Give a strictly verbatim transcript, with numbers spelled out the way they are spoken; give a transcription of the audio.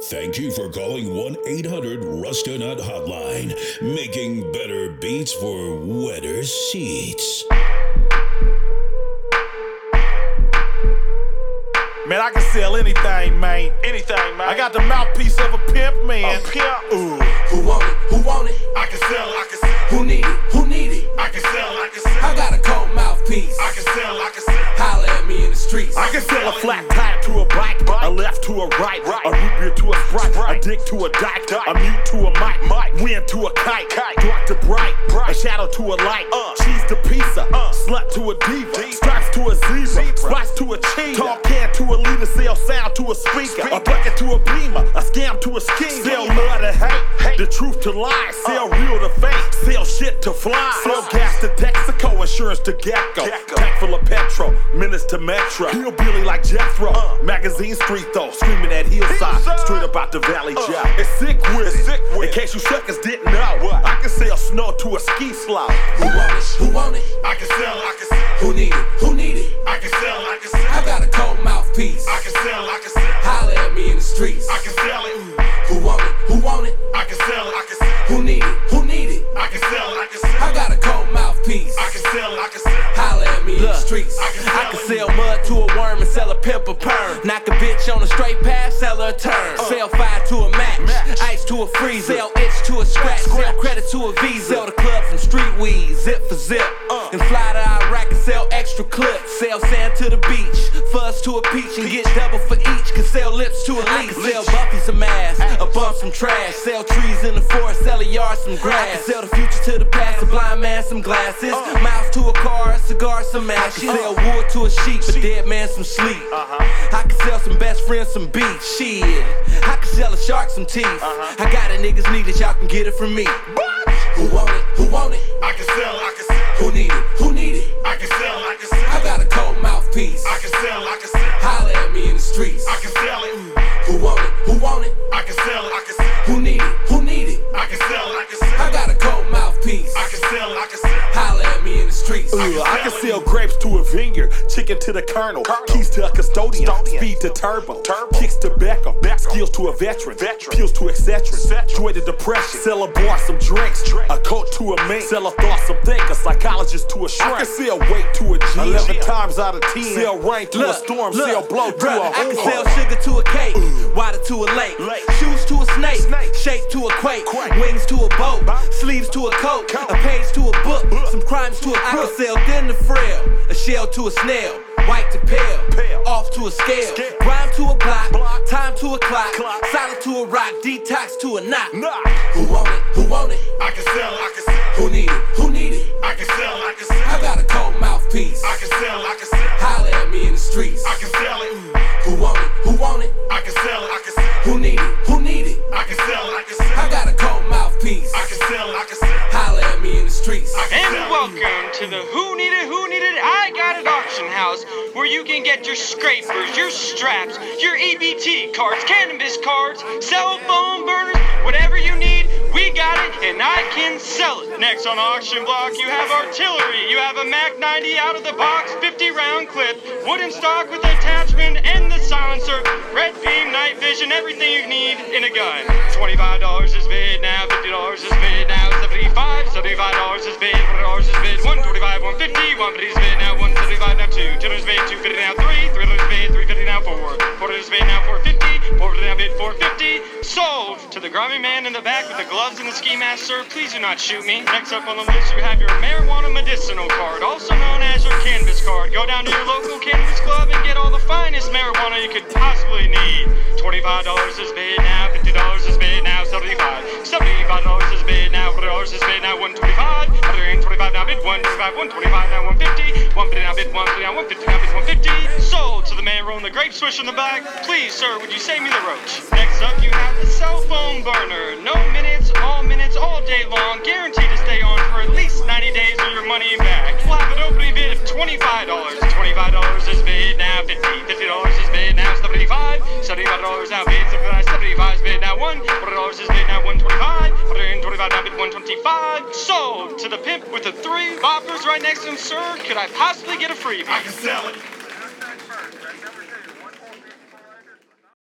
Thank you for calling one eight hundred Rusta Nut Hotline, making better beats for wetter seats. Man, I can sell anything, man. Anything, man. I got the mouthpiece of a pimp, man. A pimp. Ooh. Who want it? Who want it? I can sell, I can sell. Who need it? Who need it? I can sell, I can sell. I got a cold mouthpiece. I can sell, I can sell. Holla at me in the streets. I can sell a flat tire to a bike, a left to a right, a root beer to a Sprite, a dick to a dyke, a mute to a mic, wind to a kite, dark to bright, a shadow to a light, cheese to pizza, slut to a diva, stripes to a zebra, spice to a cheetah, tall can to a leader, sell sound to a speaker, a bucket to a beamer, a scam to a scheme, sell love to hate, the truth to lies, sell real to fake, sell shit to fly, sell gas to Texaco, insurance to Gecko, tank full of petrol, minutes to Metro, hillbilly like Jethro, magazine street though, screaming at hillside, straight up out the valley job. It's sick with it, in case you suckers didn't know, I can sell snow to a ski slope. Who want it? Who want it? I can sell, I can sell. Who need it? Who need it? I can sell, I can sell. I got a cold mouthpiece. I can sell, I can sell. Holla at me in the streets. I can sell it. Who want it? Who want it? I can sell, I can sell. Who need it? Who need it? I can sell, I can sell. I got a cold mouthpiece. I can sell, I can sell. Holla at me in the streets. I can sell, I can sell mud to a worm and sell a pimp a perm. Knock a bitch on a straight path, sell her a turn. Uh, sell fire to a match, match, ice to a freezer, sell itch to a scratch, scratch, sell credit to a visa, sell the club from street weed, zip for zip, uh, and fly to Iraq and sell extra clips, sell sand to the beach, fuzz to a peach and get double for each. Can sell lips to a leaf, sell Buffy some ass, a bump some trash, sell trees in the forest, sell a yard some grass. I can sell the future to the past, a blind man some glasses, uh, mouth to a car, a cigar some ashes, sell wood to a sheep, a dead man some sleep. Uh-huh. I can sell some best friends some beats, shit. I can sell a shark some teeth. Uh-huh. I got it, niggas need it, y'all can get it from me. Who want it? Who want it? I can sell, I can sell. Who need it? Who need it? I can sell, I can sell. I got a cold mouthpiece. I can sell, I can sell. Holla at me in the streets. I can sell it. Who want it? Who want it? I can sell, I can sell. Who need it? Who need it? I can sell, I can sell. I got a cold mouthpiece. I can sell, I can sell. Holla at me in the streets. Ooh, I can sell grapes to a vineyard, chicken to the colonel, colonel. Keys to a custodian, custodian. Speed to turbo, turbo. Kicks to Beckham, Beckham. Skills to a veteran, veteran. Pills to Excedrin, joy to depression, sell a bar some drinks, Drink. A coat to a mink, sell a thought some think, a psychologist to a shrink. I can sell weight to a G, eleven times out of ten, sell rain to look, a storm, look, sell blow to a I can sell sugar to a cake, Ooh. Water to a lake, lake. Shoes to a snake, snake. Shape to a quake, quake. Wings to a boat, boat. Sleeves to a coat, coat. A page to a book, book. Some crimes to a crook. I can sell thin to frail, a shell to a snail, white to pale, pale. Off to a scale, scale. Rhyme to a block, block. Time to a clock, clock. Solid to a rock, detox to a knot. Knock. Who want it? Who want it? I can sell, I can sell. Who need it? Who need it? I can sell, I can sell. I got a cold mouthpiece. I can sell, I can sell. Holla at me in the streets. I can sell it. Who want it? Who want it? I can sell, I can sell. Who need it? Who need it? I can sell, I can sell. I got a cold mouthpiece. I can sell, I can sell. Holla at me in the streets. And welcome to the Who Need It, Who Need It, I Got It auction house, where you can get your scrapers, your straps, your E B T cards, cannabis cards, cell phone burners, whatever you need, we got it, and I can sell it. Next on the auction block, you have artillery. You have a Mac ninety out of the box, fifty round clip, wooden stock with attachment and the silencer, red beam, night vision, everything you need in a gun. twenty-five dollars is bid now, fifty dollars is bid now, seventy-five dollars, seventy-five dollars is bid, one hundred dollars is bid, one twenty-five, one fifty, one fifty is bid now, one seventy-five now, two, two hundred is bid, two fifty now, three, three hundred is bid, three fifty now, four, four hundred is bid now, four fifty, four fifty now, bid, four fifty, sold to the grimy man in the back with the gloves and the ski mask, sir. Please do not shoot me. Next up on the list, you have your marijuana medicinal card, also known as your cannabis card. Go down to your local cannabis club and get all the finest marijuana you could possibly need. twenty-five dollars is bid now, fifty dollars is bid now, seventy-five dollars, seventy-five dollars is bid now, one hundred dollars is bid now, one twenty-five, one hundred twenty-five now, bid one twenty-five, one twenty-five now, one fifty, one fifty now, bid one fifty now, one fifty now, bid one fifty. Sold to the man rolling the grape swish in the back. Please, sir, would you save me the roach? Next up, you have the cell phone burner. No minutes, all minutes, all day long. Guaranteed to stay on for at least ninety days or your money back. We'll have an opening bid of twenty-five dollars. twenty-five dollars is bid now, fifty dollars. fifty dollars is bid now, seventy-five dollars. seventy-five dollars now bid, seventy-five dollars. seventy-five dollars is bid now, one. one hundred dollars is bid now, one twenty-five dollars. one hundred twenty-five dollars now bid, one twenty-five dollars. Sold to the pimp with the three boppers right next to him, sir. Could I possibly get a freebie? I can sell it.